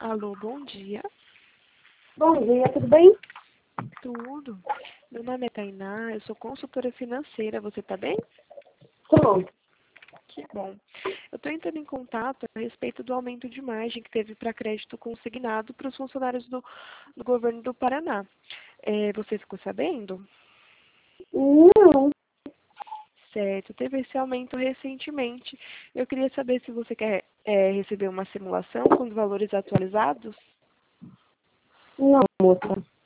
Alô, bom dia. Bom dia, tudo bem? Tudo. Meu nome é Tainá, eu sou consultora financeira. Você tá bem? Tô. Que bom. Eu estou entrando em contato a respeito do aumento de margem que teve para crédito consignado para os funcionários do governo do Paraná. Você ficou sabendo? Não. Certo, teve esse aumento recentemente. Eu queria saber se você quer receber uma simulação com os valores atualizados. Não, moça.